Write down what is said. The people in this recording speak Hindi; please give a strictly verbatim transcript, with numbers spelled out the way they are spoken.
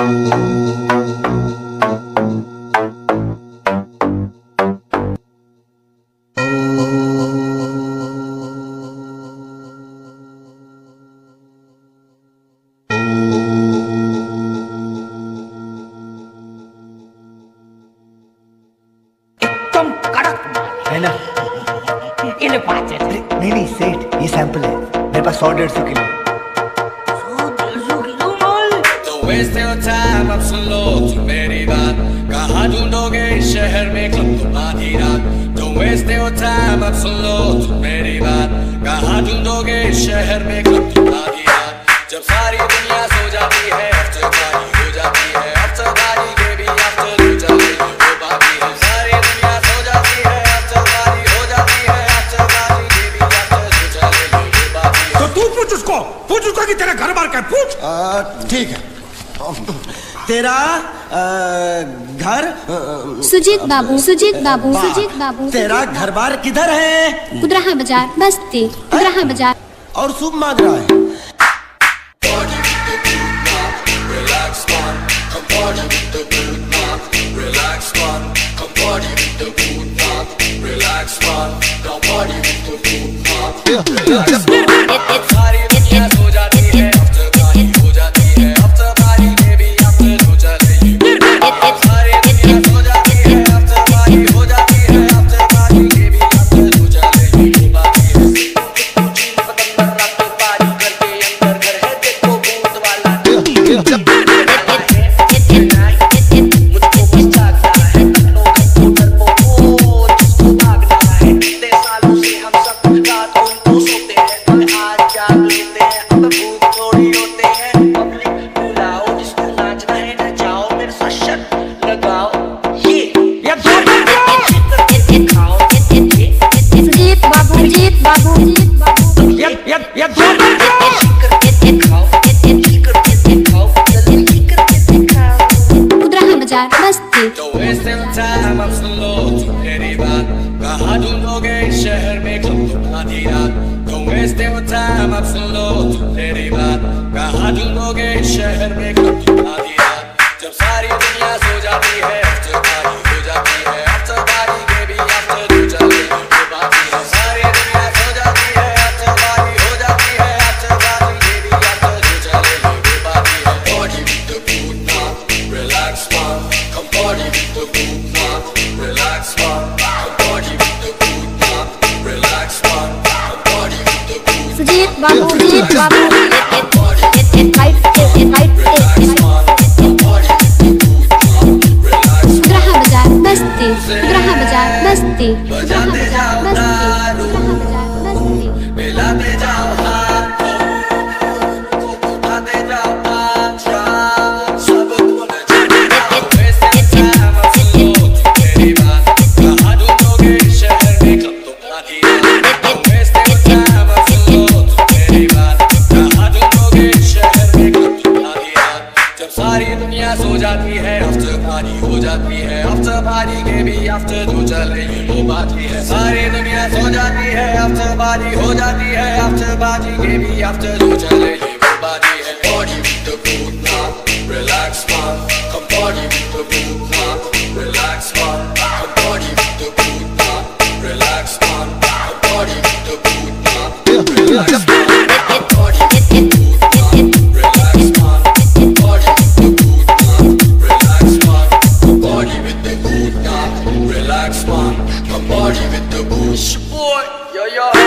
है ना? ये ले पाँच है। नहीं नहीं सेठ, ये सैंपल है, मेरे पास सौ डेढ़ सौ किलो। सौ डेढ़ सौ किलो माल। तो waste your time, अब सुन लो तुम मेरी बात। कहाँ ढूंढोगे इस शहर में क्लब तुम आधी रात। Don't waste your time, अब सुन लो तुम मेरी बात। कहाँ ढूंढोगे इस शहर में क्लब तुम आधी रात। जब सारी दुनिया सो जाती है, after party हो जाती है, after party के भी after हो जाती है, वो बाकी है। सारी दुनिया सो जाती है, after party हो जाती है, after party के भी after हो जाती है, वो बाकी है। तो तू पूछ उसको, पूछ उसको कि तेरा घर बार क्या, पूछ। ठीक है, तेरा आ, घर सुजीत बाबू, सुजीत बाबू, सुजीत बाबू। तेरा घर बार किधर है? कुदराहा बाजार, बस्ती, कुदराहा बाजार। और सूप मांग रहा है। Don't waste your time, अब सुन लो तुम मेरी बात। कहाँ ढूंढोगे इस शहर में क्लब तुम आधी रात। Don't waste your time, अब सुन लो तुम मेरी बात। कहाँ ढूंढोगे इस शहर में क्लब तुम आधी रात। जब सारी दुनिया सो जाती है, after party हो जाती है, after party के भी after हो जाती है, वो बाकी है। सारी दुनिया सो जाती है, after party हो जाती है, after party के भी after हो जाती है, वो बाकी है। Party with the good now, relax man, come party with the good now, relax man, come party with the good now, relax man, come party with the good। Sujit बाबू, सुजीत बाबू। कुदराहा बाजार, बस्ती, कुदराहा बाजार, बस्ती, कुदराहा बाजार, बस्ती, कुदराहा बाजार, बस्ती। मिलाते जाओ हाथ, उठाते जाओ हाथ, सब भूल जाओ। वैसे time, अब सुन लो तुम मेरी बात। कहाँ ढूंढोगे इस शहर में क्लब तुम आधी रात। वैसे time, अब सुन लो तुम मेरी बात। कहाँ ढूंढोगे इस शहर में क्लब तुम आधी रात। जब सारी दुनिया सो जाती है, after party हो जाती है, after party के भी after जो चले वो बाकी है। सारी दुनिया सो जाती है, after party हो जाती है, after party के भी after जो चले वो बाकी है। Party with the good now, relax man, come party with the good now, relax man, come party with the good now, relax man, come party with the good now, relax man, party with the good now, relax man, party with the good now, relax man, party with the good now, relax man, come party with the bush boy, yo yo.